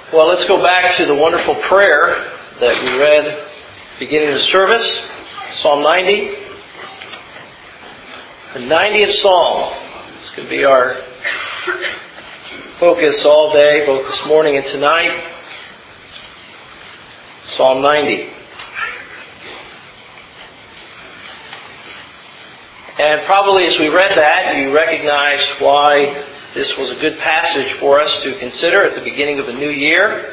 Well, let's go back to the wonderful prayer that we read beginning of the service, Psalm 90. The 90th Psalm. This could be our focus all day, both this morning and tonight. Psalm 90. And probably as we read that, you recognize why this was a good passage for us to consider at the beginning of a new year.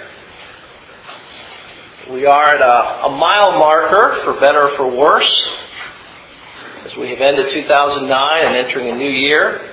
We are at a mile marker, for better or for worse, as we have ended 2009 and entering a new year.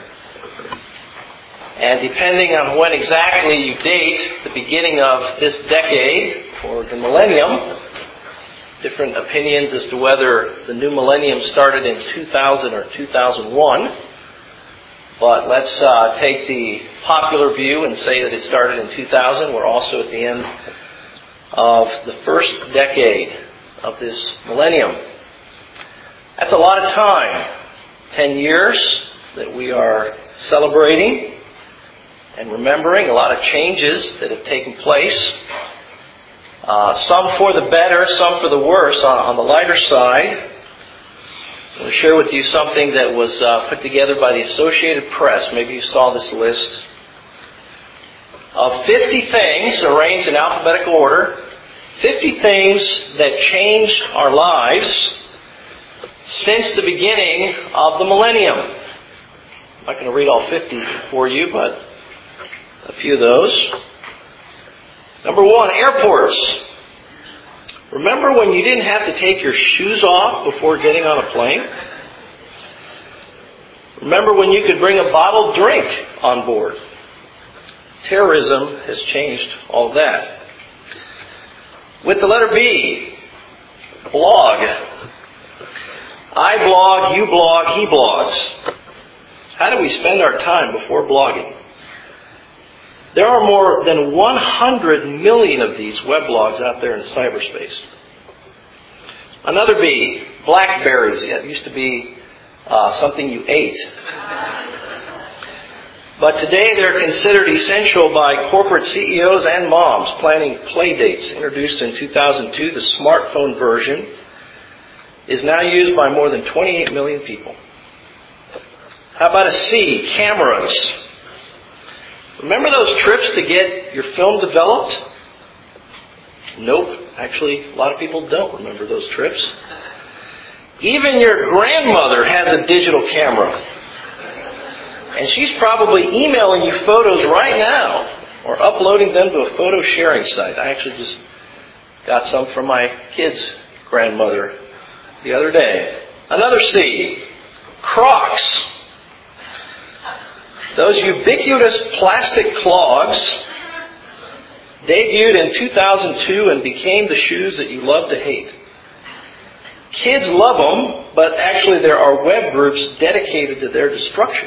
And depending on when exactly you date the beginning of this decade, or the millennium, different opinions as to whether the new millennium started in 2000 or 2001. But let's take the popular view and say that it started in 2000. We're also at the end of the first decade of this millennium. That's a lot of time. 10 years that we are celebrating and remembering. A lot of changes that have taken place. Some for the better, some for the worse. On the lighter side, I'm going to share with you something that was put together by the Associated Press. Maybe you saw this list of 50 things arranged in alphabetical order. 50 things that changed our lives since the beginning of the millennium. I'm not going to read all 50 for you, but a few of those. Number 1, airports. Remember when you didn't have to take your shoes off before getting on a plane? Remember when you could bring a bottled drink on board? Terrorism has changed all of that. With the letter B, blog. I blog, you blog, he blogs. How do we spend our time before blogging? There are more than 100 million of these weblogs out there in cyberspace. Another B, BlackBerries. It used to be something you ate. But today they're considered essential by corporate CEOs and moms planning play dates. Introduced in 2002, the smartphone version is now used by more than 28 million people. How about a C, cameras? Remember those trips to get your film developed? Nope. Actually, a lot of people don't remember those trips. Even your grandmother has a digital camera. And she's probably emailing you photos right now or uploading them to a photo sharing site. I actually just got some from my kid's grandmother the other day. Another C, Crocs. Those ubiquitous plastic clogs debuted in 2002 and became the shoes that you love to hate. Kids love them, but actually there are web groups dedicated to their destruction.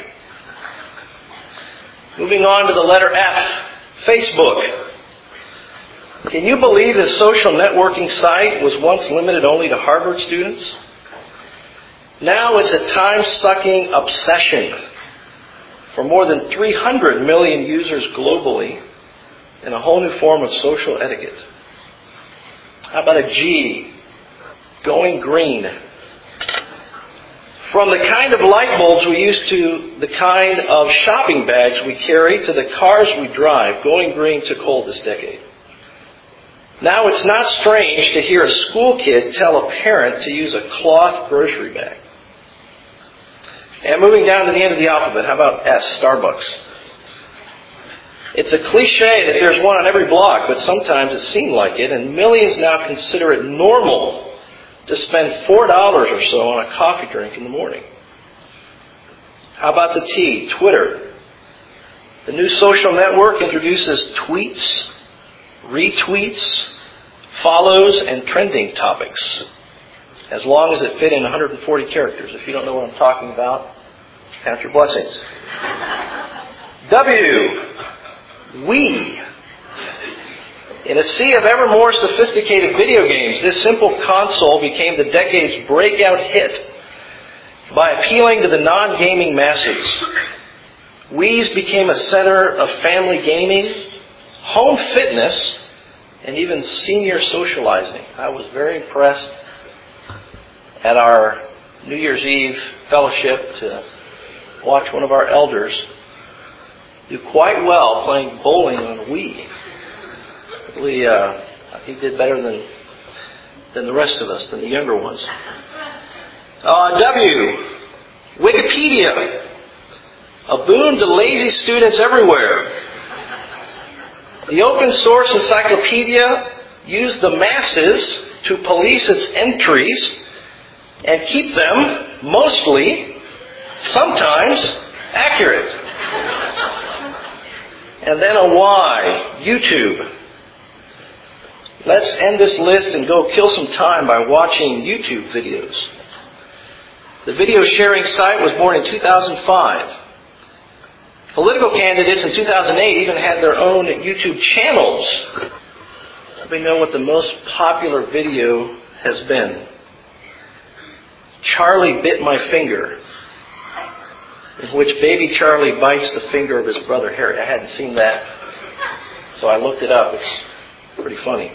Moving on to the letter F, Facebook. Can you believe this social networking site was once limited only to Harvard students? Now it's a time-sucking obsession for more than 300 million users globally and a whole new form of social etiquette. How about a G? Going green. From the kind of light bulbs we use to the kind of shopping bags we carry to the cars we drive, going green took hold this decade. Now it's not strange to hear a school kid tell a parent to use a cloth grocery bag. And moving down to the end of the alphabet, how about S, Starbucks? It's a cliche that there's one on every block, but sometimes it seemed like it, and millions now consider it normal to spend $4 or so on a coffee drink in the morning. How about the T, Twitter? The new social network introduces tweets, retweets, follows, and trending topics, as long as it fit in 140 characters. If you don't know what I'm talking about, count your blessings. W, we. In a sea of ever more sophisticated video games, this simple console became the decade's breakout hit by appealing to the non-gaming masses. Wii's became a center of family gaming, home fitness, and even senior socializing. I was very impressed at our New Year's Eve fellowship to watch one of our elders do quite well playing bowling on Wii. Really, he did better than the rest of us, than the younger ones. Wikipedia, a boon to lazy students everywhere. The open source encyclopedia used the masses to police its entries and keep them mostly, sometimes, accurate. And then a Y, YouTube. Let's end this list and go kill some time by watching YouTube videos. The video sharing site was born in 2005. Political candidates in 2008 even had their own YouTube channels. Anybody know what the most popular video has been? Charlie Bit My Finger, in which baby Charlie bites the finger of his brother Harry. I hadn't seen that, so I looked it up. It's pretty funny.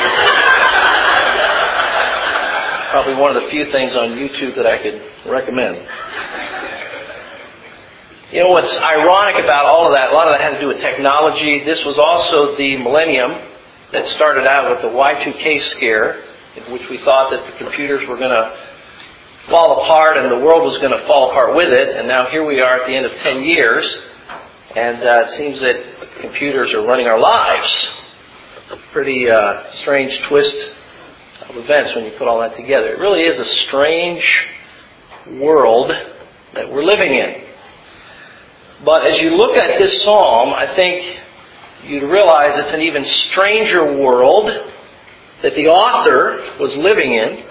Probably one of the few things on YouTube that I could recommend. You know what's ironic about all of that? A lot of that had to do with technology. This was also the millennium that started out with the Y2K scare, in which we thought that the computers were going to fall apart and the world was going to fall apart with it. And now here we are at the end of 10 years, and it seems that computers are running our lives. Pretty strange twist of events when you put all that together. It really is a strange world that we're living in. But as you look at this psalm, I think you'd realize it's an even stranger world that the author was living in.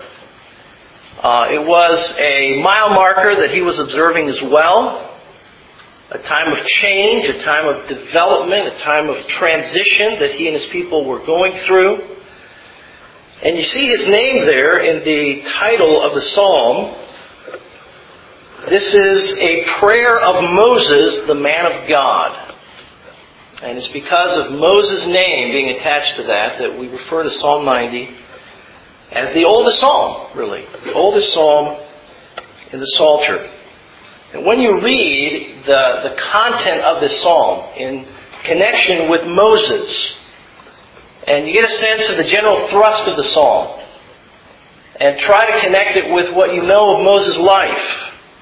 It was a mile marker that he was observing as well. A time of change, a time of development, a time of transition that he and his people were going through. And you see his name there in the title of the psalm. This is a prayer of Moses, the man of God. And it's because of Moses' name being attached to that we refer to Psalm 90 as the oldest psalm, really. The oldest psalm in the Psalter. And when you read the content of this psalm in connection with Moses, and you get a sense of the general thrust of the psalm, and try to connect it with what you know of Moses' life,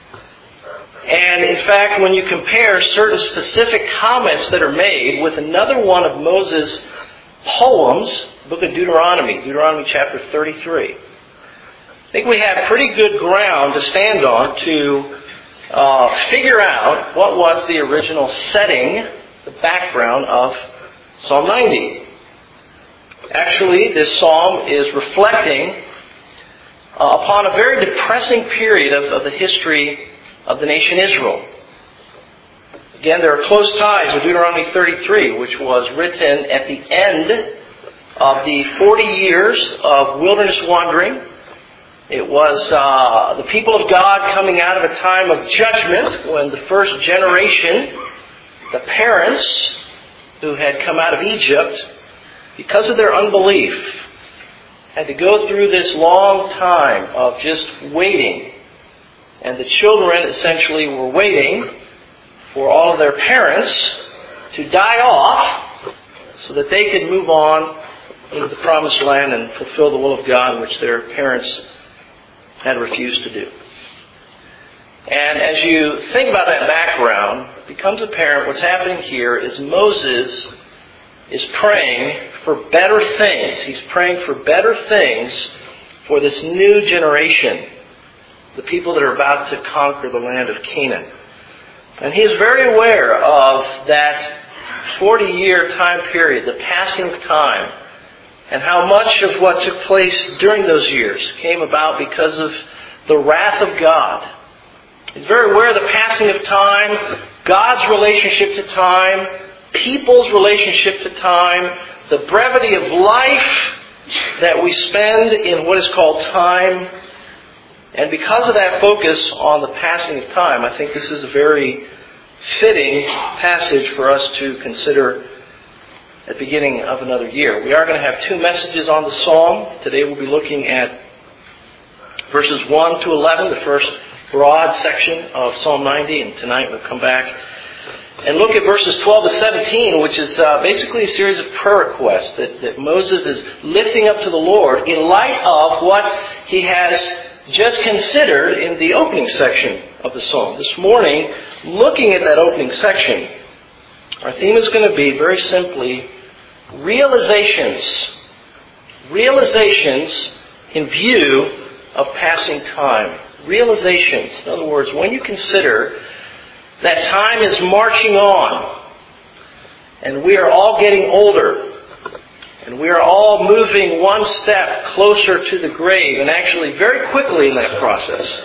and in fact, when you compare certain specific comments that are made with another one of Moses' poems, the book of Deuteronomy chapter 33, I think we have pretty good ground to stand on to figure out what was the original setting, the background of Psalm 90. Actually, this psalm is reflecting upon a very depressing period of the history of the nation Israel. Again, there are close ties with Deuteronomy 33, which was written at the end of the 40 years of wilderness wandering. It was the people of God coming out of a time of judgment when the first generation, the parents who had come out of Egypt, because of their unbelief, had to go through this long time of just waiting. And the children essentially were waiting for all of their parents to die off so that they could move on into the promised land and fulfill the will of God, which their parents had refused to do. And as you think about that background, it becomes apparent what's happening here is Moses is praying for better things. He's praying for better things for this new generation, the people that are about to conquer the land of Canaan. And he is very aware of that 40-year time period, the passing of time, and how much of what took place during those years came about because of the wrath of God. He's very aware of the passing of time, God's relationship to time, people's relationship to time, the brevity of life that we spend in what is called time. And because of that focus on the passing of time, I think this is a very fitting passage for us to consider at the beginning of another year. We are going to have two messages on the psalm. Today we'll be looking at verses 1 to 11, the first broad section of Psalm 90, and tonight we'll come back and look at verses 12 to 17, which is basically a series of prayer requests that Moses is lifting up to the Lord in light of what he has just considered in the opening section of the psalm. This morning, looking at that opening section, our theme is going to be very simply realizations. Realizations in view of passing time. Realizations. In other words, when you consider that time is marching on, and we are all getting older, and we are all moving one step closer to the grave, and actually very quickly in that process,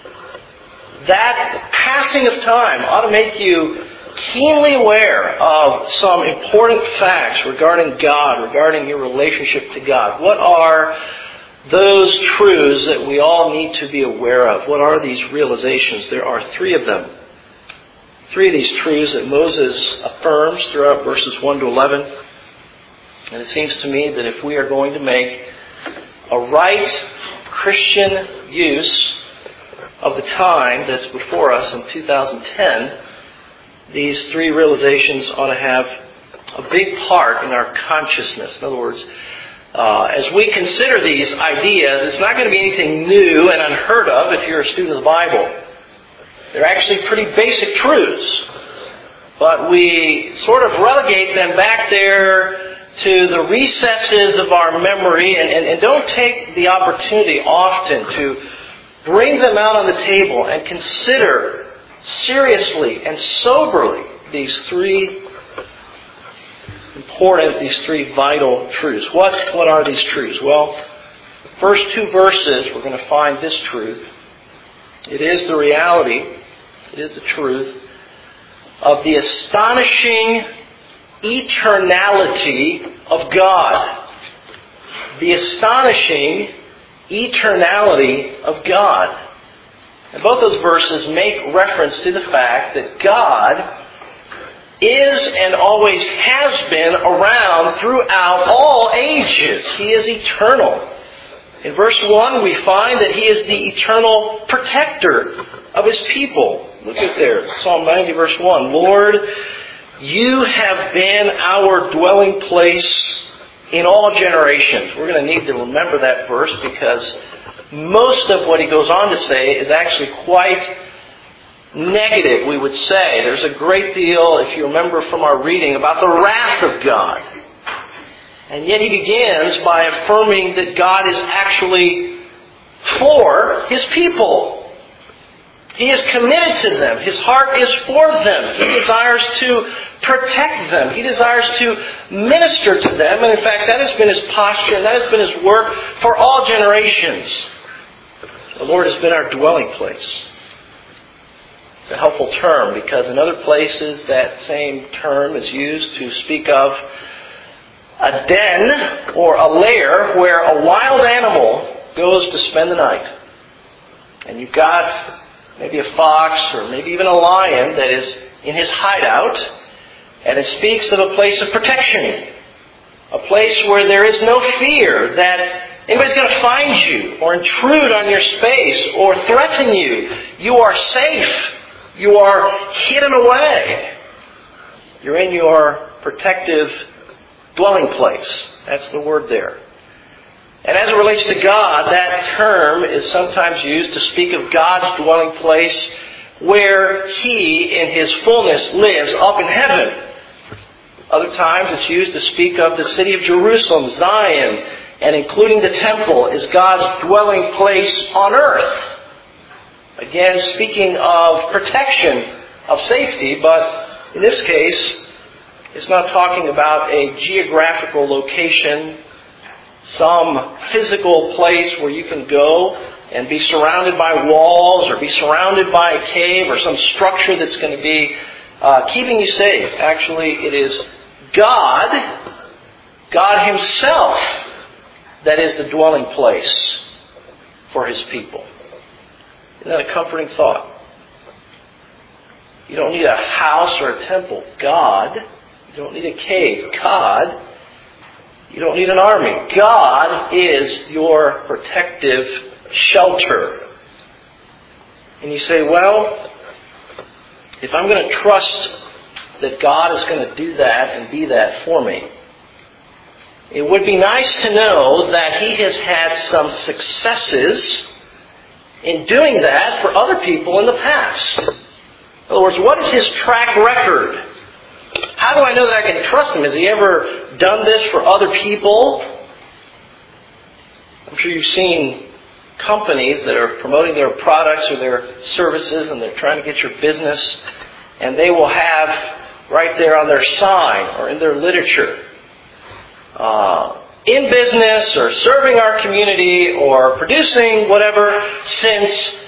that passing of time ought to make you keenly aware of some important facts regarding God, regarding your relationship to God. What are those truths that we all need to be aware of? What are these realizations? There are three of them. Three of these truths that Moses affirms throughout verses 1 to 11. And it seems to me that if we are going to make a right Christian use of the time that's before us in 2010, these three realizations ought to have a big part in our consciousness. In other words, as we consider these ideas, it's not going to be anything new and unheard of if you're a student of the Bible. They're actually pretty basic truths. But we sort of relegate them back there to the recesses of our memory and don't take the opportunity often to bring them out on the table and consider seriously and soberly these three important, these three vital truths. What are these truths? Well, the first two verses we're going to find this truth. It is the reality, it is the truth of the astonishing eternality of God. The astonishing eternality of God. And both those verses make reference to the fact that God is and always has been around throughout all ages. He is eternal. In verse 1, we find that He is the eternal protector of His people. Look at there, Psalm 90, verse 1. Lord, You have been our dwelling place in all generations. We're going to need to remember that verse because most of what he goes on to say is actually quite negative, we would say. There's a great deal, if you remember from our reading, about the wrath of God. And yet he begins by affirming that God is actually for His people. He is committed to them. His heart is for them. He desires to protect them. He desires to minister to them. And in fact, that has been His posture and that has been His work for all generations. The Lord has been our dwelling place. It's a helpful term because in other places that same term is used to speak of a den or a lair where a wild animal goes to spend the night. And you've got maybe a fox or maybe even a lion that is in his hideout. And it speaks of a place of protection. A place where there is no fear that anybody's going to find you or intrude on your space or threaten you. You are safe. You are hidden away. You're in your protective dwelling place. That's the word there. And as it relates to God, that term is sometimes used to speak of God's dwelling place where He in His fullness lives up in heaven. Other times it's used to speak of the city of Jerusalem, Zion, and including the temple is God's dwelling place on earth. Again, speaking of protection, of safety, but in this case, it's not talking about a geographical location, some physical place where you can go and be surrounded by walls or be surrounded by a cave or some structure that's going to be keeping you safe. Actually, it is God Himself, that is the dwelling place for His people. Isn't that a comforting thought? You don't need a house or a temple. God You don't need a cave. God, you don't need an army. God is your protective shelter. And you say, well, if I'm going to trust that God is going to do that and be that for me, it would be nice to know that He has had some successes in doing that for other people in the past. In other words, what is His track record? How do I know that I can trust Him? Has He ever done this for other people? I'm sure you've seen companies that are promoting their products or their services and they're trying to get your business, and they will have right there on their sign or in their literature, in business or serving our community or producing whatever since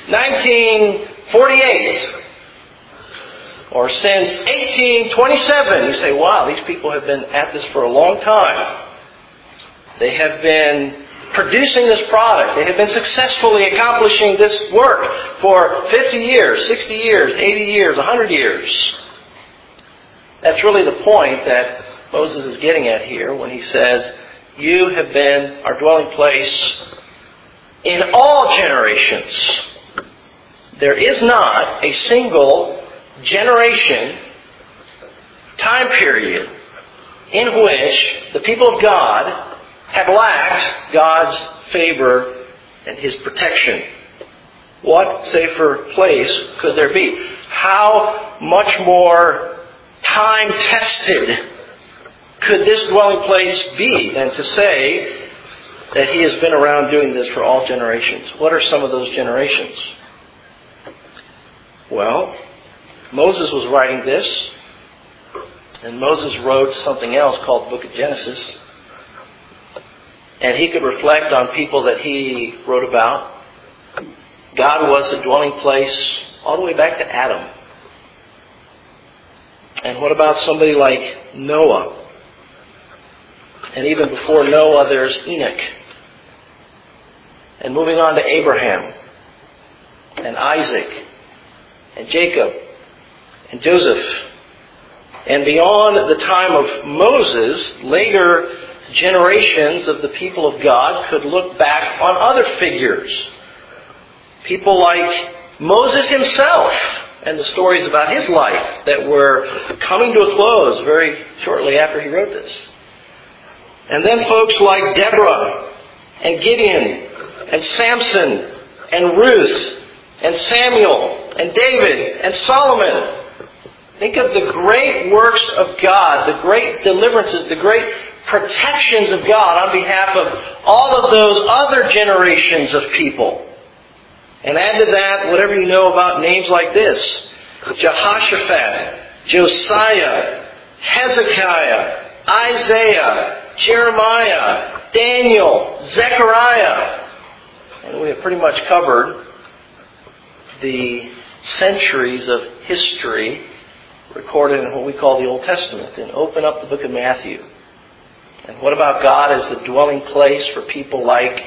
1948 or since 1827. You say, wow, these people have been at this for a long time. They have been producing this product. They have been successfully accomplishing this work for 50 years, 60 years, 80 years, 100 years. That's really the point that Moses is getting at here when he says, you have been our dwelling place in all generations. There is not a single generation, time period, in which the people of God have lacked God's favor and His protection. What safer place could there be? How much more time-tested could this dwelling place be than to say that He has been around doing this for all generations? What are some of those generations? Well, Moses was writing this, and Moses wrote something else called the Book of Genesis. And he could reflect on people that he wrote about. God was the dwelling place all the way back to Adam. And what about somebody like Noah? And even before Noah, there's Enoch. And moving on to Abraham, and Isaac, and Jacob, and Joseph. And beyond the time of Moses, later generations of the people of God could look back on other figures. People like Moses himself and the stories about his life that were coming to a close very shortly after he wrote this. And then folks like Deborah and Gideon and Samson and Ruth and Samuel and David and Solomon. Think of the great works of God, the great deliverances, the great protections of God on behalf of all of those other generations of people. And add to that whatever you know about names like this: Jehoshaphat, Josiah, Hezekiah, Isaiah, Jeremiah, Daniel, Zechariah. And we have pretty much covered the centuries of history recorded in what we call the Old Testament. And open up the book of Matthew. And what about God as the dwelling place for people like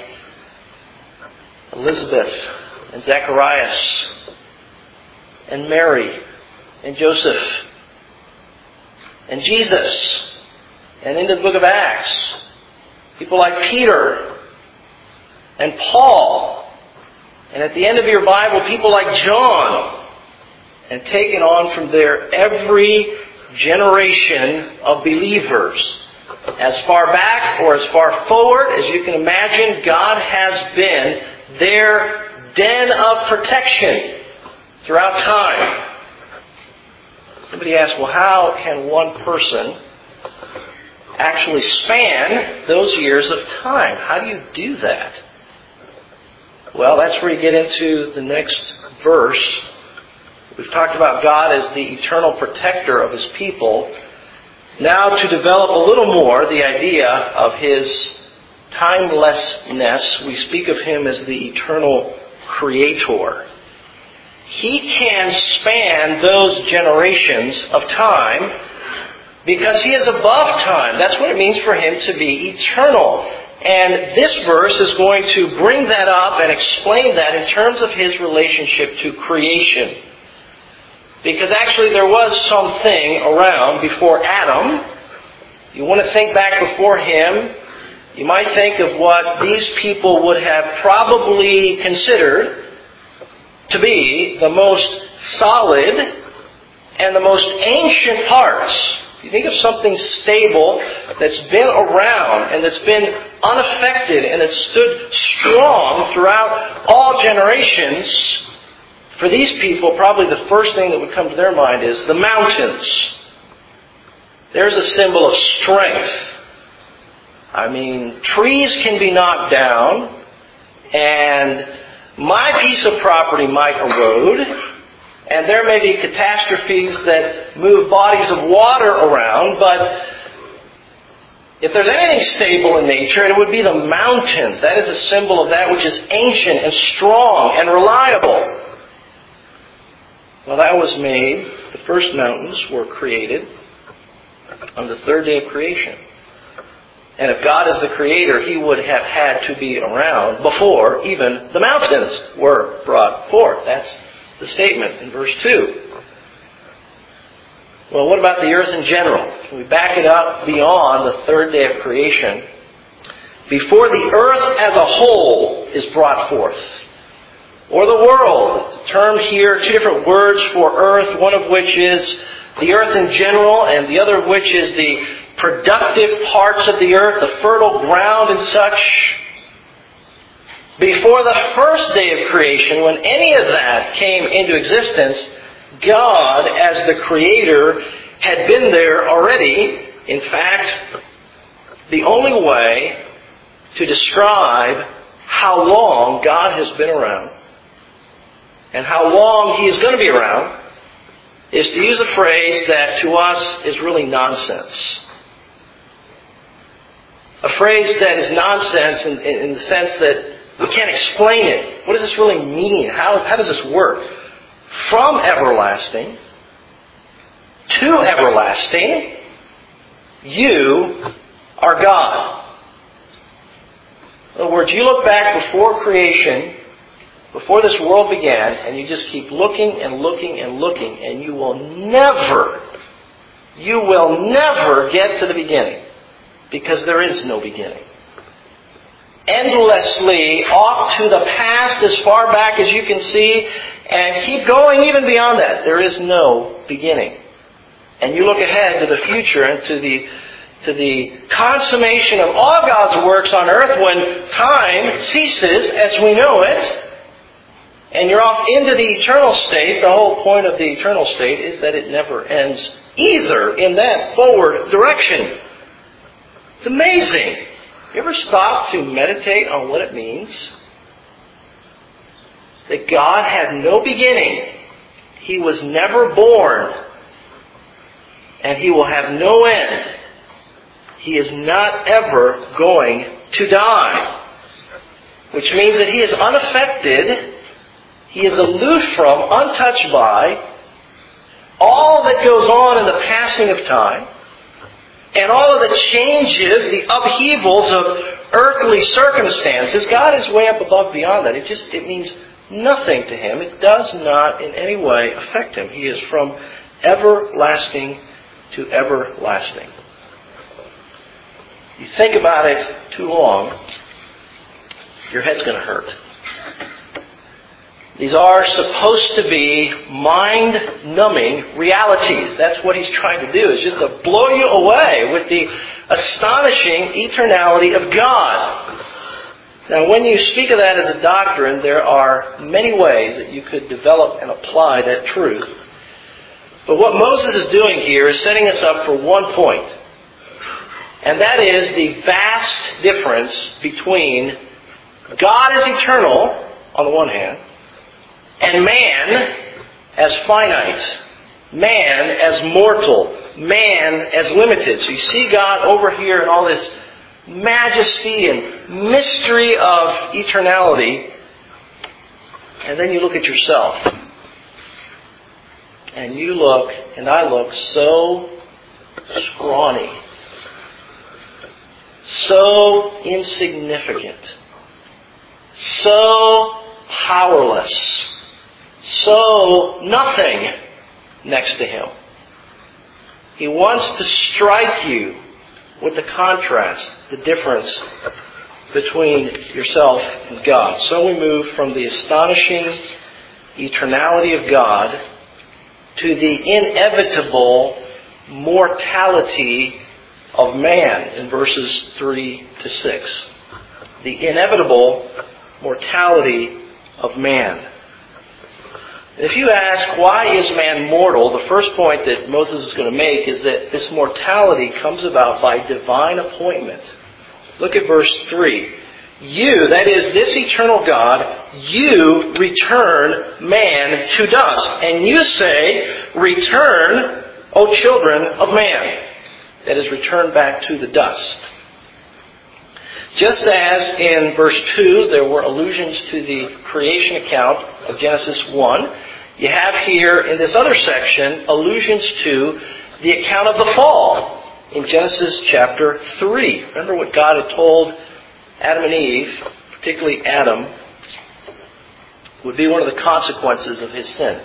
Elizabeth and Zacharias and Mary and Joseph and Jesus, and into the book of Acts, people like Peter and Paul, and at the end of your Bible, people like John, and taken on from there every generation of believers. As far back or as far forward as you can imagine, God has been their den of protection throughout time. Somebody asks, well, how can one person actually span those years of time? How do you do that? Well, that's where you get into the next verse. We've talked about God as the eternal protector of His people. Now, to develop a little more the idea of His timelessness, we speak of Him as the eternal creator. He can span those generations of time because He is above time. That's what it means for Him to be eternal. And this verse is going to bring that up and explain that in terms of His relationship to creation. Because actually there was something around before Adam. You want to think back before him, you might think of what these people would have probably considered to be the most solid and the most ancient parts. You think of something stable that's been around and that's been unaffected and that's stood strong throughout all generations. For these people, probably the first thing that would come to their mind is the mountains. There's a symbol of strength. I mean, trees can be knocked down, and my piece of property might erode, and there may be catastrophes that move bodies of water around, but if there's anything stable in nature, it would be the mountains. That is a symbol of that which is ancient and strong and reliable. Well, that was made. The first mountains were created on the third day of creation. And if God is the creator, He would have had to be around before even the mountains were brought forth. That's the statement in verse 2. Well, what about the earth in general? Can we back it up beyond the third day of creation? Before the earth as a whole is brought forth, or the world. The term here, two different words for earth, one of which is the earth in general, and the other of which is the productive parts of the earth, the fertile ground and such. Before the first day of creation, when any of that came into existence, God, as the Creator, had been there already. In fact, the only way to describe how long God has been around and how long He is going to be around is to use a phrase that to us is really nonsense. A phrase that is nonsense in the sense that we can't explain it. What does this really mean? How does this work? From everlasting to everlasting, you are God. In other words, you look back before creation, before this world began, and you just keep looking and looking and looking, and you will never get to the beginning, because there is no beginning. Endlessly off to the past, as far back as you can see, and keep going even beyond that. There is no beginning. And you look ahead to the future and to the consummation of all God's works on earth when time ceases as we know it, and you're off into the eternal state. The whole point of the eternal state is that it never ends either in that forward direction. It's amazing. You ever stop to meditate on what it means? That God had no beginning. He was never born. And He will have no end. He is not ever going to die. Which means that He is unaffected. He is aloof from, untouched by all that goes on in the passing of time. And all of the changes, the upheavals of earthly circumstances. God is way up above beyond that. It means nothing to Him. It does not in any way affect Him. He is from everlasting to everlasting. You think about it too long, your head's going to hurt. These are supposed to be mind-numbing realities. That's what He's trying to do, is just to blow you away with the astonishing eternality of God. Now, when you speak of that as a doctrine, there are many ways that you could develop and apply that truth. But what Moses is doing here is setting us up for one point. And that is the vast difference between God as eternal, on the one hand, and man as finite, man as mortal, man as limited. So you see God over here in all this majesty and mystery of eternality, and then you look at yourself. And you look, and I look, so scrawny, so insignificant, so powerless, so nothing next to Him. He wants to strike you with the contrast, the difference between yourself and God. So we move from the astonishing eternality of God to the inevitable mortality of man in verses 3 to 6. The inevitable mortality of man. And if you ask, why is man mortal? The first point that Moses is going to make is that this mortality comes about by divine appointment. Look at verse 3. You, that is, this eternal God, you return man to dust. And you say, return, O children of man. That is, return back to the dust. Just as in verse 2 there were allusions to the creation account of Genesis 1, you have here in this other section allusions to the account of the fall in Genesis chapter 3. Remember what God had told Adam and Eve, particularly Adam, would be one of the consequences of his sin.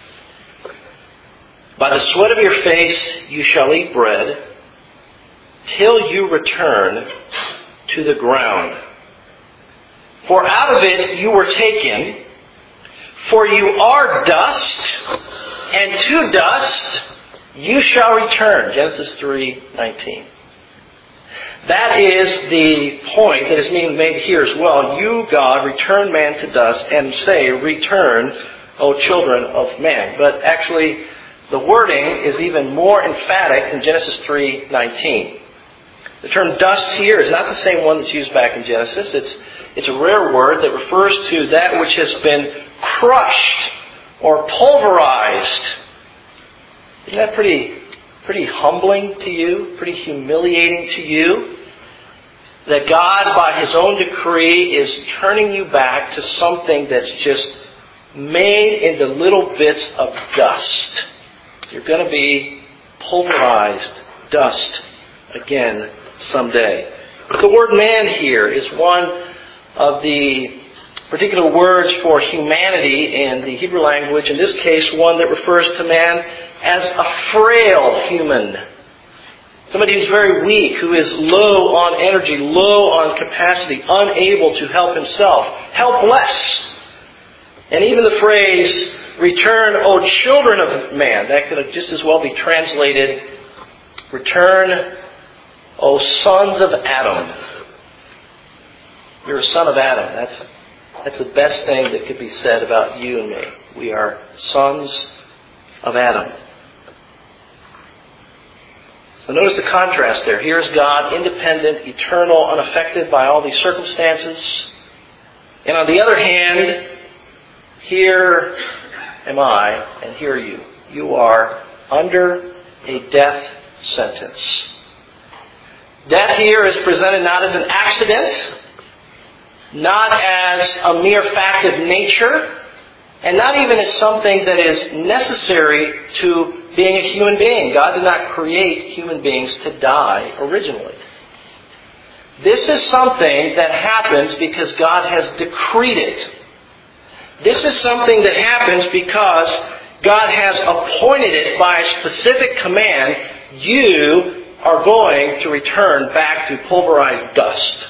By the sweat of your face you shall eat bread till you return to the ground. For out of it you were taken, for you are dust, and to dust you shall return. Genesis 3:19. That is the point that is being made here as well. You, God, return man to dust and say, return, O children of man. But actually, the wording is even more emphatic in Genesis 3:19. The term dust here is not the same one that's used back in Genesis. It's a rare word that refers to that which has been crushed or pulverized. Isn't that pretty humbling to you? Pretty humiliating to you? That God, by His own decree, is turning you back to something that's just made into little bits of dust. You're going to be pulverized dust again someday. The word man here is one of the particular words for humanity in the Hebrew language. In this case, one that refers to man as a frail human. Somebody who's very weak, who is low on energy, low on capacity, unable to help himself, helpless. And even the phrase, return, O children of man, that could just as well be translated, return, O sons of Adam. You're a son of Adam. That's the best thing that could be said about you and me. We are sons of Adam. So notice the contrast there. Here's God, independent, eternal, unaffected by all these circumstances. And on the other hand, here am I, and here are you. You are under a death sentence. Death here is presented not as an accident, not as a mere fact of nature, and not even as something that is necessary to being a human being. God did not create human beings to die originally. This is something that happens because God has decreed it. This is something that happens because God has appointed it by a specific command. You are going to return back to pulverized dust.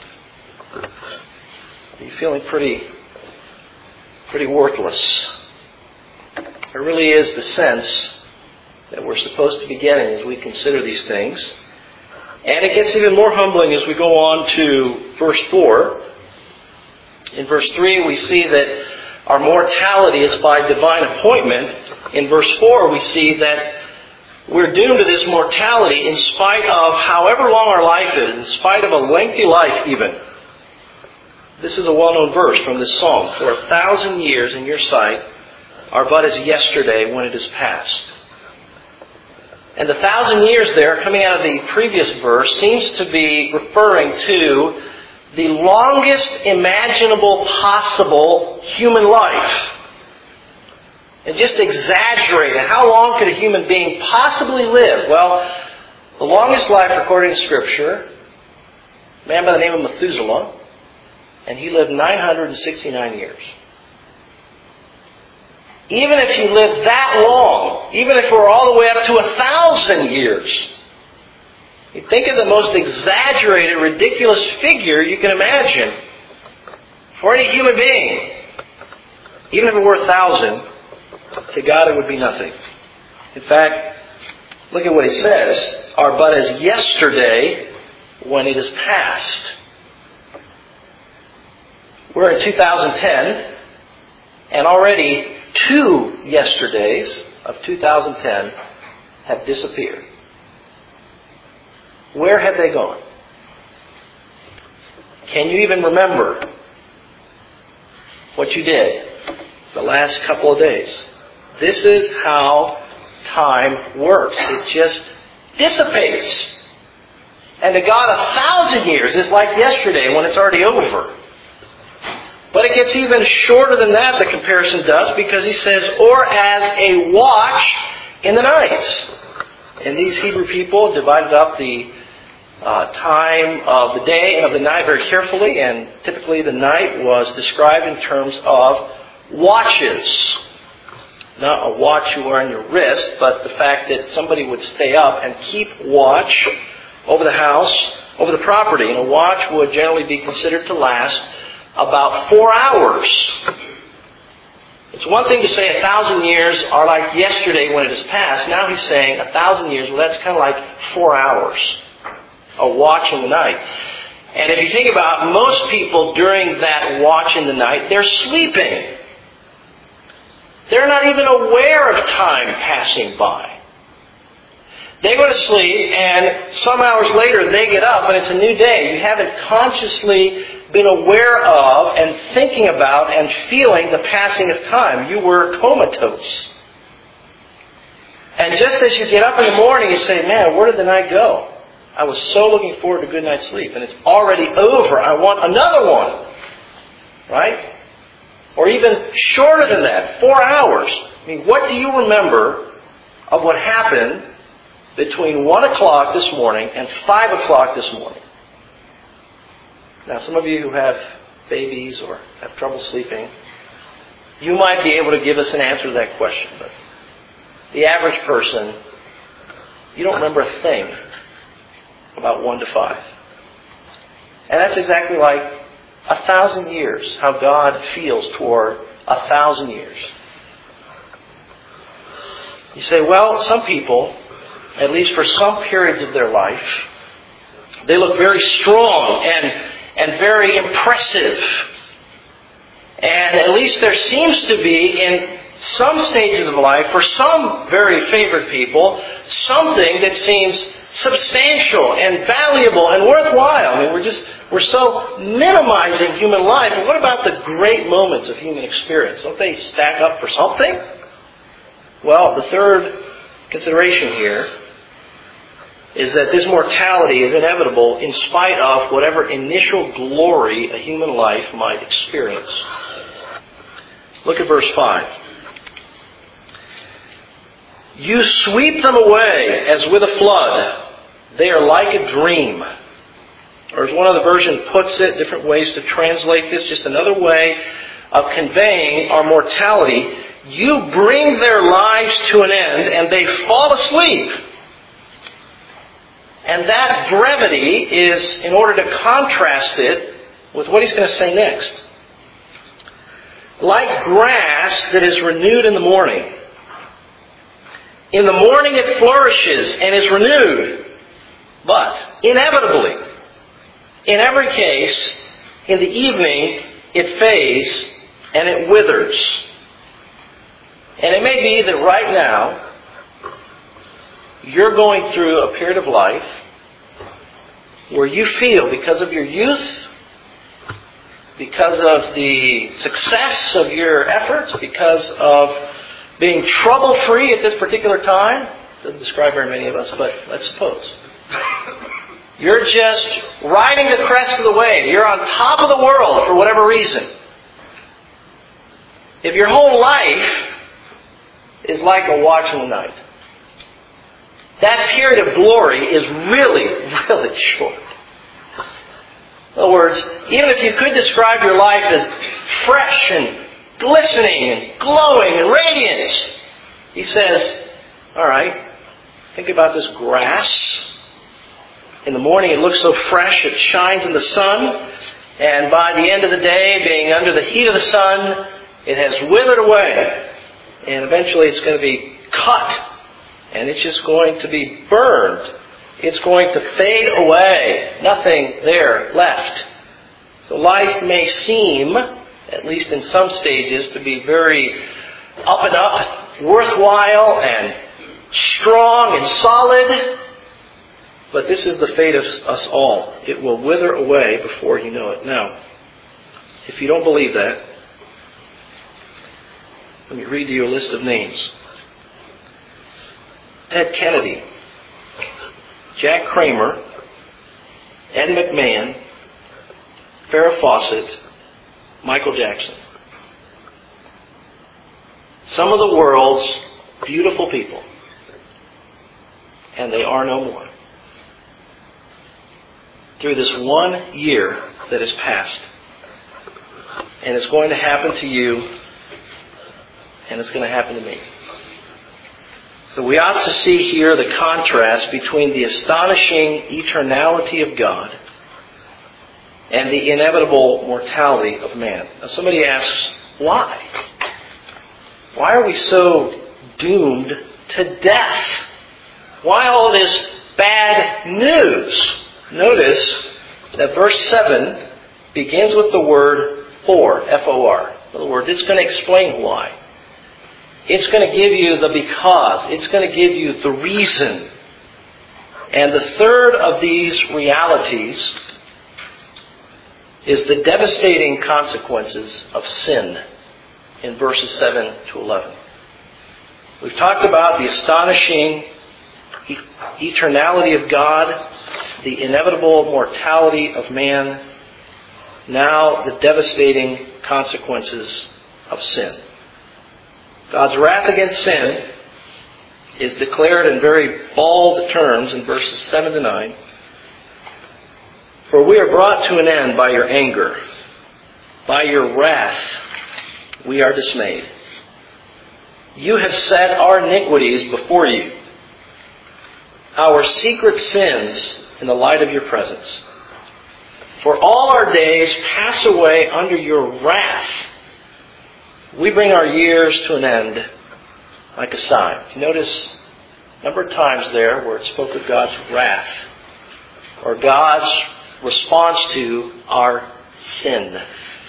Are you feeling pretty worthless? There really is the sense that we're supposed to be getting as we consider these things. And it gets even more humbling as we go on to verse 4. In verse 3 we see that our mortality is by divine appointment. In verse 4 we see that we're doomed to this mortality in spite of however long our life is, in spite of a lengthy life even. This is a well-known verse from this psalm. For 1,000 years in your sight are but as yesterday when it is past. And the 1,000 years there, coming out of the previous verse, seems to be referring to the longest imaginable possible human life. And just exaggerating. How long could a human being possibly live? Well, the longest life according to Scripture, a man by the name of Methuselah, and he lived 969 years. Even if you lived that long, long, even if we're all the way up to 1,000 years. You think of the most exaggerated, ridiculous figure you can imagine for any human being. Even if it were 1,000, to God it would be nothing. In fact, look at what he says, are but as yesterday when it is past. We're in 2010, and already 2 yesterdays of 2010 have disappeared. Where have they gone? Can you even remember what you did the last couple of days? This is how time works. It just dissipates. And to God, 1,000 years is like yesterday when it's already over. But it gets even shorter than that, the comparison does, because he says, or as a watch in the night. And these Hebrew people divided up the time of the day and of the night very carefully, and typically the night was described in terms of watches. Not a watch you wear on your wrist, but the fact that somebody would stay up and keep watch over the house, over the property. And a watch would generally be considered to last about 4 hours. It's one thing to say 1,000 years are like yesterday when it is past. Now he's saying 1,000 years, well, that's kind of like 4 hours. A watch in the night. And if you think about most people during that watch in the night, they're sleeping. They're not even aware of time passing by. They go to sleep, and some hours later they get up, and it's a new day. You haven't consciously been aware of and thinking about and feeling the passing of time. You were comatose. And just as you get up in the morning, you say, man, where did the night go? I was so looking forward to a good night's sleep, and it's already over. I want another one. Right? Or even shorter than that, 4 hours. I mean, what do you remember of what happened between 1 o'clock this morning and 5 o'clock this morning? Now, some of you who have babies or have trouble sleeping, you might be able to give us an answer to that question. But the average person, you don't remember a thing about 1 to 5. And that's exactly like 1,000 years, how God feels toward 1,000 years. You say, well, some people, at least for some periods of their life, they look very strong and very impressive. And at least there seems to be, in some stages of life, for some very favored people, something that seems substantial and valuable and worthwhile. I mean, we're so minimizing human life. And what about the great moments of human experience? Don't they stack up for something? Well, the third consideration here is that this mortality is inevitable in spite of whatever initial glory a human life might experience. Look at verse 5. You sweep them away as with a flood. They are like a dream. Or as one other version puts it, different ways to translate this, just another way of conveying our mortality. You bring their lives to an end and they fall asleep. And that brevity is in order to contrast it with what he's going to say next. Like grass that is renewed in the morning. In the morning it flourishes and is renewed. But inevitably, in every case, in the evening it fades and it withers. And it may be that right now you're going through a period of life where you feel, because of your youth, because of the success of your efforts, because of being trouble-free at this particular time, doesn't describe very many of us, but let's suppose. You're just riding the crest of the wave. You're on top of the world for whatever reason. If your whole life is like a watch in the night, that period of glory is really, really short. In other words, even if you could describe your life as fresh and glistening and glowing and radiant, he says, All right, think about this grass. In the morning it looks so fresh, it shines in the sun. And by the end of the day, being under the heat of the sun, it has withered away. And eventually it's going to be cut. And it's just going to be burned. It's going to fade away. Nothing there left. So life may seem, at least in some stages, to be very up and up, worthwhile and strong and solid. But this is the fate of us all. It will wither away before you know it. Now, if you don't believe that, let me read you a list of names. Ted Kennedy, Jack Kramer, Ed McMahon, Farrah Fawcett, Michael Jackson. Some of the world's beautiful people. And they are no more. Through this 1 year that has passed. And it's going to happen to you. And it's going to happen to me. So we ought to see here the contrast between the astonishing eternality of God and the inevitable mortality of man. Now somebody asks, why? Why are we so doomed to death? Why all this bad news? Notice that verse 7 begins with the word for, F-O-R. In other words, it's going to explain why. It's going to give you the because. It's going to give you the reason. And the third of these realities is the devastating consequences of sin in verses 7 to 11. We've talked about the astonishing eternality of God, the inevitable mortality of man, now the devastating consequences of sin. God's wrath against sin is declared in very bald terms in verses 7 to 9. For we are brought to an end by your anger. By your wrath we are dismayed. You have set our iniquities before you, our secret sins in the light of your presence. For all our days pass away under your wrath. We bring our years to an end like a sigh. You notice a number of times there where it spoke of God's wrath or God's response to our sin.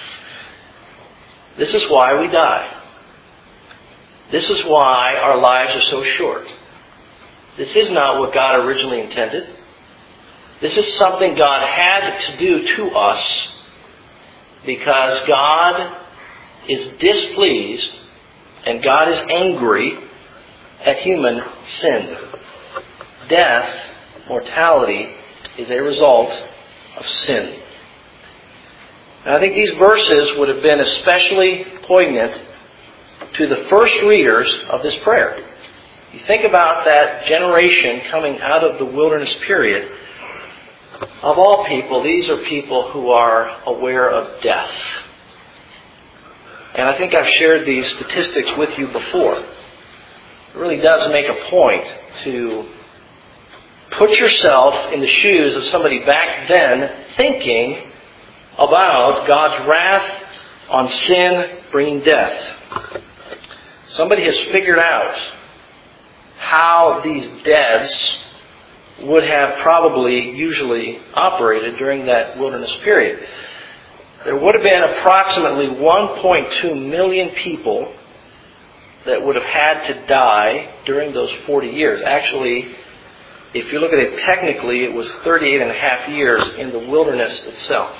This is why we die. This is why our lives are so short. This is not what God originally intended. This is something God had to do to us because God is displeased and God is angry at human sin. Death, mortality, is a result of sin. And I think these verses would have been especially poignant to the first readers of this prayer. You think about that generation coming out of the wilderness period. Of all people, these are people who are aware of death. And I think I've shared these statistics with you before. It really does make a point to put yourself in the shoes of somebody back then thinking about God's wrath on sin bringing death. Somebody has figured out how these deaths would have probably usually operated during that wilderness period. There would have been approximately 1.2 million people that would have had to die during those 40 years. Actually, if you look at it technically, it was 38 and a half years in the wilderness itself.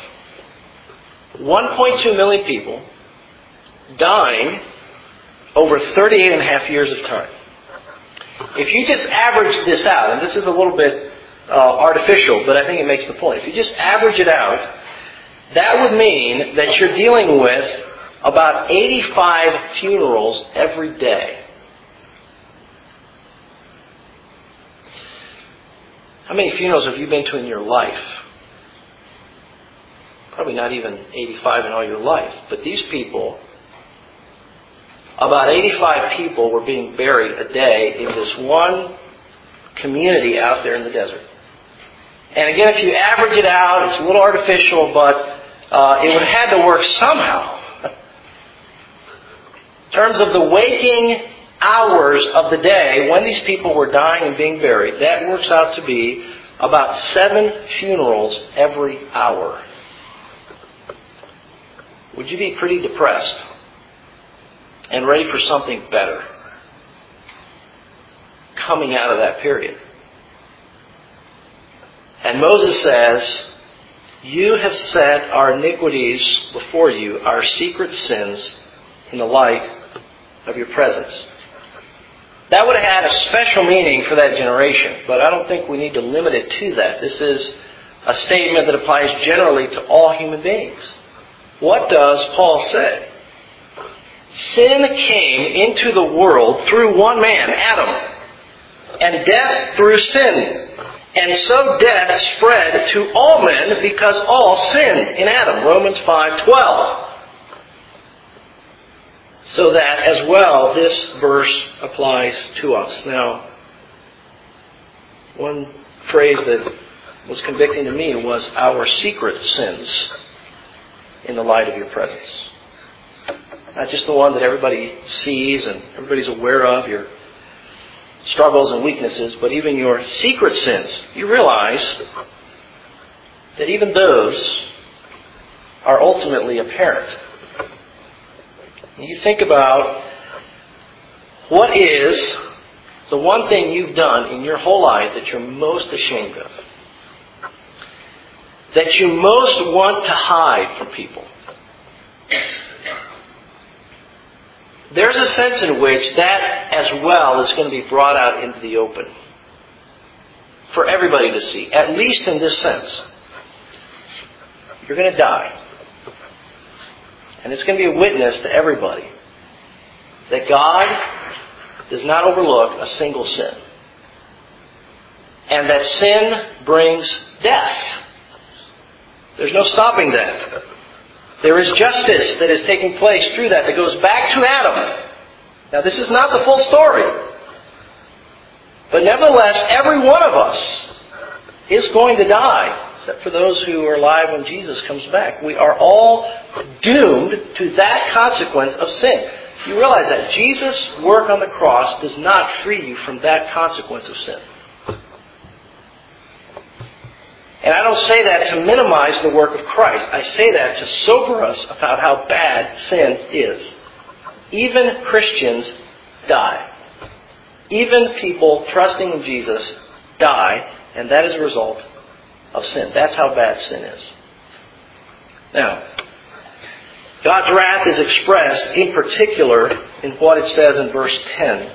1.2 million people dying over 38 and a half years of time. If you just average this out, and this is a little bit artificial, but I think it makes the point. If you just average it out, that would mean that you're dealing with about 85 funerals every day. How many funerals have you been to in your life? Probably not even 85 in all your life. But these people about 85 people were being buried a day in this one community out there in the desert. And again, if you average it out, it's a little artificial, but it would have had to work somehow. In terms of the waking hours of the day when these people were dying and being buried, that works out to be about 7 funerals every hour. Would you be pretty depressed and ready for something better coming out of that period? And Moses says, "You have set our iniquities before you, our secret sins, in the light of your presence." That would have had a special meaning for that generation, but I don't think we need to limit it to that. This is a statement that applies generally to all human beings. What does Paul say? Sin came into the world through one man, Adam, and death through sin. And so death spread to all men because all sinned in Adam. Romans 5:12. So that as well, this verse applies to us. Now, one phrase that was convicting to me was our secret sins in the light of your presence. Not just the one that everybody sees and everybody's aware of, your struggles and weaknesses, but even your secret sins. You realize that even those are ultimately apparent. You think about what is the one thing you've done in your whole life that you're most ashamed of, that you most want to hide from people. There's a sense in which that as well is going to be brought out into the open for everybody to see, at least in this sense. You're going to die. And it's going to be a witness to everybody that God does not overlook a single sin. And that sin brings death. There's no stopping that. There is justice that is taking place through that goes back to Adam. Now, this is not the full story. But nevertheless, every one of us is going to die, except for those who are alive when Jesus comes back. We are all doomed to that consequence of sin. You realize that Jesus' work on the cross does not free you from that consequence of sin. And I don't say that to minimize the work of Christ. I say that to sober us about how bad sin is. Even Christians die. Even people trusting in Jesus die, and that is a result of sin. That's how bad sin is. Now, God's wrath is expressed in particular in what it says in verse 10.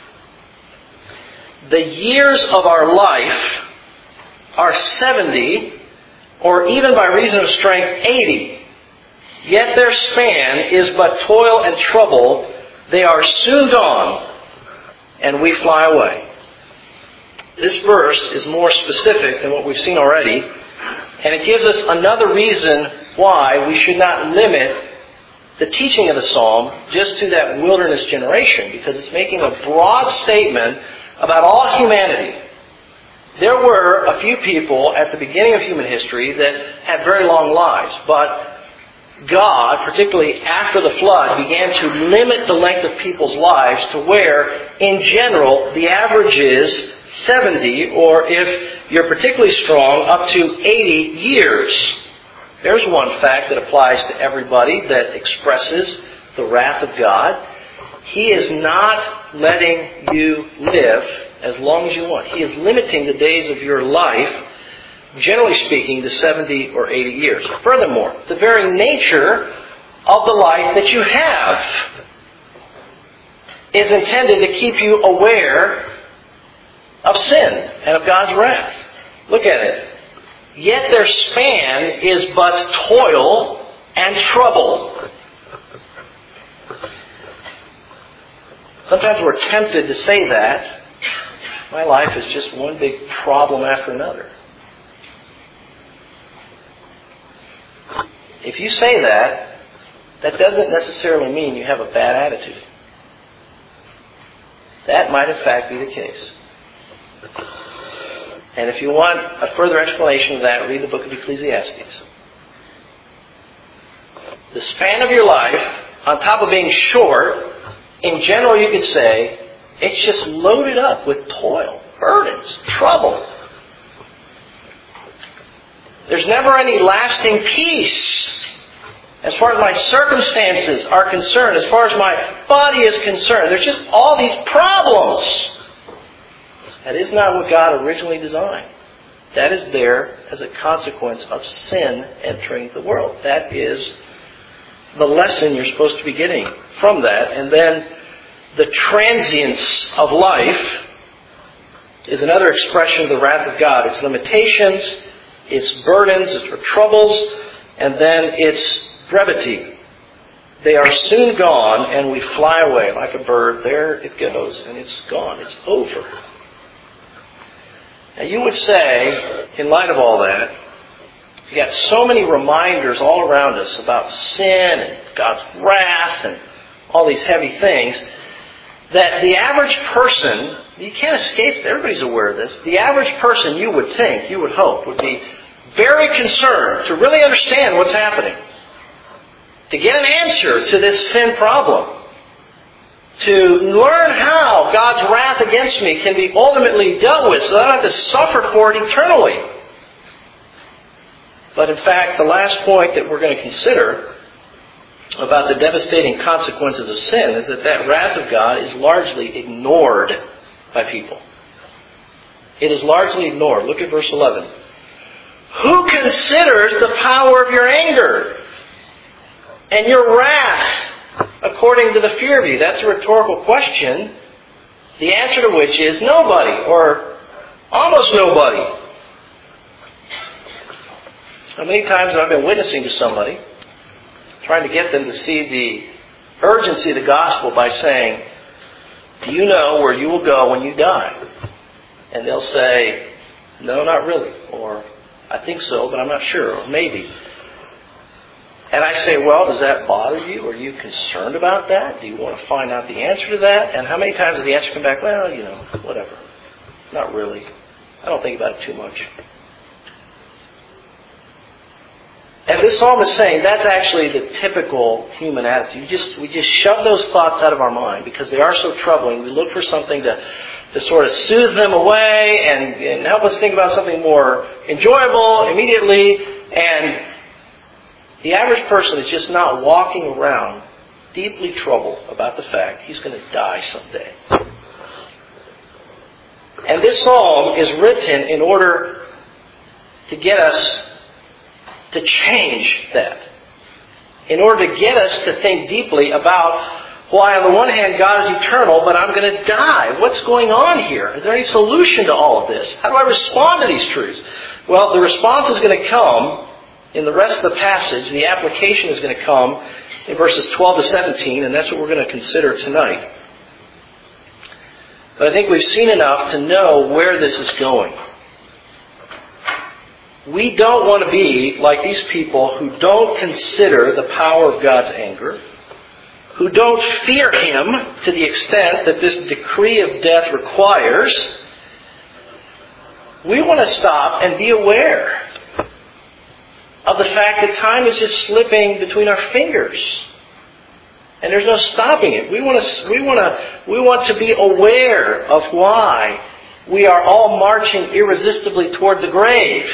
The years of our life are 70, or even by reason of strength 80. Yet their span is but toil and trouble. They are soon gone, and we fly away. This verse is more specific than what we've seen already, and it gives us another reason why we should not limit the teaching of the psalm just to that wilderness generation, because it's making a broad statement about all humanity. There were a few people at the beginning of human history that had very long lives, but God, particularly after the flood, began to limit the length of people's lives to where, in general, the average is 70, or if you're particularly strong, up to 80 years. There's one fact that applies to everybody that expresses the wrath of God. He is not letting you live as long as you want. He is limiting the days of your life, generally speaking, to 70 or 80 years. Furthermore, the very nature of the life that you have is intended to keep you aware of sin and of God's wrath. Look at it. Yet their span is but toil and trouble. Sometimes we're tempted to say that. My life is just one big problem after another. If you say that, that doesn't necessarily mean you have a bad attitude. That might in fact be the case. And if you want a further explanation of that, read the book of Ecclesiastes. The span of your life, on top of being short, in general you could say, it's just loaded up with toil, burdens, trouble. There's never any lasting peace as far as my circumstances are concerned, as far as my body is concerned. There's just all these problems. That is not what God originally designed. That is there as a consequence of sin entering the world. That is the lesson you're supposed to be getting from that. And then the transience of life is another expression of the wrath of God. Its limitations, its burdens, its troubles, and then its brevity. They are soon gone and we fly away like a bird. There it goes and it's gone. It's over. Now you would say, in light of all that, you got so many reminders all around us about sin and God's wrath and all these heavy things, that the average person, you can't escape, everybody's aware of this, the average person you would think, you would hope, would be very concerned to really understand what's happening, to get an answer to this sin problem, to learn how God's wrath against me can be ultimately dealt with so that I don't have to suffer for it eternally. But in fact, the last point that we're going to consider about the devastating consequences of sin is that wrath of God is largely ignored by people. It is largely ignored. Look at verse 11. Who considers the power of your anger and your wrath according to the fear of you? That's a rhetorical question, the answer to which is nobody, or almost nobody. How many times have I been witnessing to somebody, trying to get them to see the urgency of the gospel by saying, do you know where you will go when you die? And they'll say, no, not really. Or, I think so, but I'm not sure. Or maybe. And I say, well, does that bother you? Are you concerned about that? Do you want to find out the answer to that? And how many times does the answer come back, well, whatever. Not really. I don't think about it too much. And this psalm is saying that's actually the typical human attitude. We just shove those thoughts out of our mind because they are so troubling. We look for something to sort of soothe them away and help us think about something more enjoyable immediately. And the average person is just not walking around deeply troubled about the fact he's going to die someday. And this psalm is written in order to get us to change that. In order to get us to think deeply about why on the one hand God is eternal, but I'm going to die. What's going on here? Is there any solution to all of this? How do I respond to these truths? Well, the response is going to come in the rest of the passage. The application is going to come in verses 12 to 17, and that's what we're going to consider tonight. But I think we've seen enough to know where this is going. We don't want to be like these people who don't consider the power of God's anger, who don't fear Him to the extent that this decree of death requires. We want to stop and be aware of the fact that time is just slipping between our fingers. And there's no stopping it. We want to be aware of why we are all marching irresistibly toward the grave.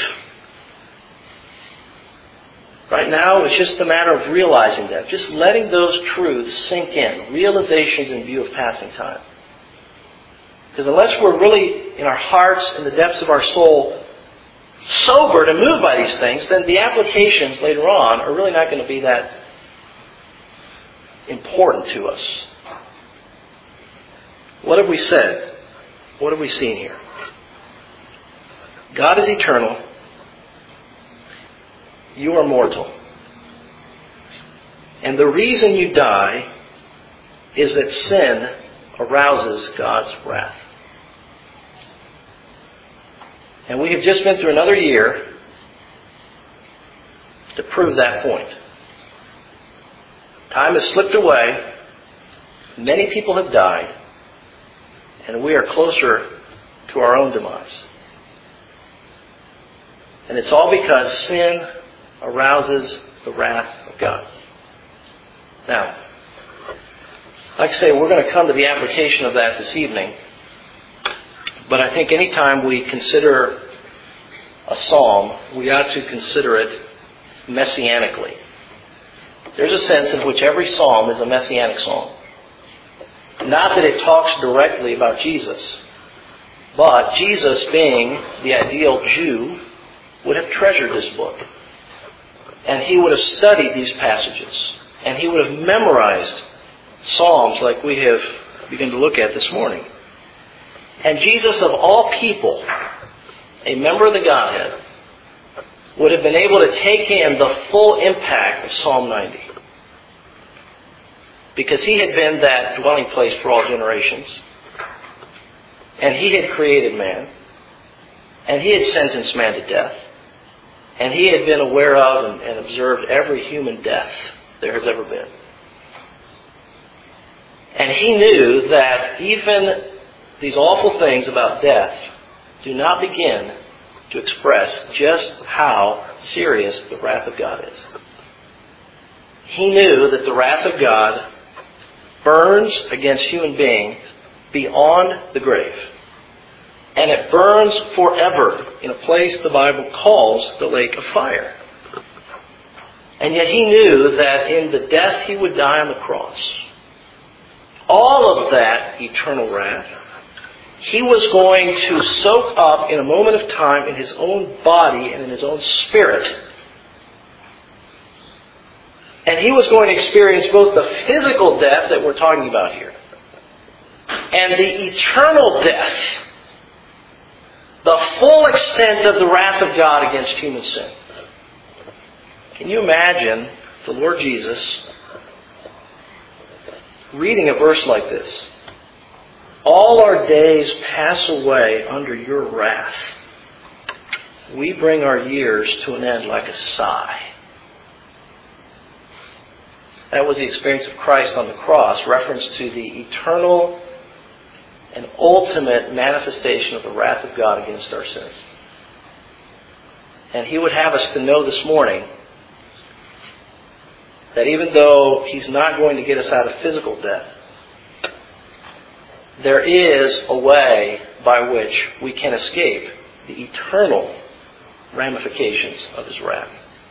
Right now, it's just a matter of realizing that. Just letting those truths sink in. Realizations in view of passing time. Because unless we're really, in our hearts, in the depths of our soul, sobered and moved by these things, then the applications later on are really not going to be that important to us. What have we said? What have we seen here? God is eternal. You are mortal. And the reason you die is that sin arouses God's wrath. And we have just been through another year to prove that point. Time has slipped away. Many people have died. and we are closer to our own demise. And it's all because sin arouses the wrath of God. Now, like I say, we're going to come to the application of that this evening. But I think anytime we consider a psalm, we ought to consider it messianically. There's a sense in which every psalm is a messianic psalm. Not that it talks directly about Jesus, but Jesus, being the ideal Jew, would have treasured this book. And he would have studied these passages. And he would have memorized Psalms like we have begun to look at this morning. And Jesus, of all people, a member of the Godhead, would have been able to take in the full impact of Psalm 90. Because he had been that dwelling place for all generations. And he had created man. And he had sentenced man to death. And he had been aware of and observed every human death there has ever been. And he knew that even these awful things about death do not begin to express just how serious the wrath of God is. He knew that the wrath of God burns against human beings beyond the grave. And it burns forever in a place the Bible calls the lake of fire. And yet he knew that in the death he would die on the cross, all of that eternal wrath, he was going to soak up in a moment of time in his own body and in his own spirit. And he was going to experience both the physical death that we're talking about here and the eternal death, the full extent of the wrath of God against human sin. Can you imagine the Lord Jesus reading a verse like this? All our days pass away under your wrath. We bring our years to an end like a sigh. That was the experience of Christ on the cross, reference to the eternal and ultimate manifestation of the wrath of God against our sins. And he would have us to know this morning that even though he's not going to get us out of physical death, there is a way by which we can escape the eternal ramifications of his wrath.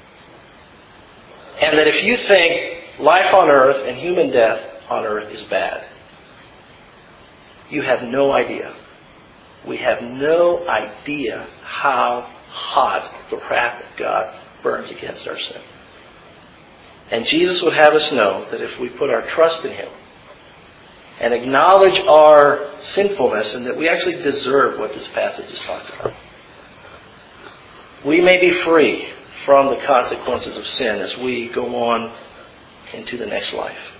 And that if you think life on earth and human death on earth is bad, you have no idea. We have no idea how hot the wrath of God burns against our sin. And Jesus would have us know that if we put our trust in him and acknowledge our sinfulness and that we actually deserve what this passage is talking about, we may be free from the consequences of sin as we go on into the next life.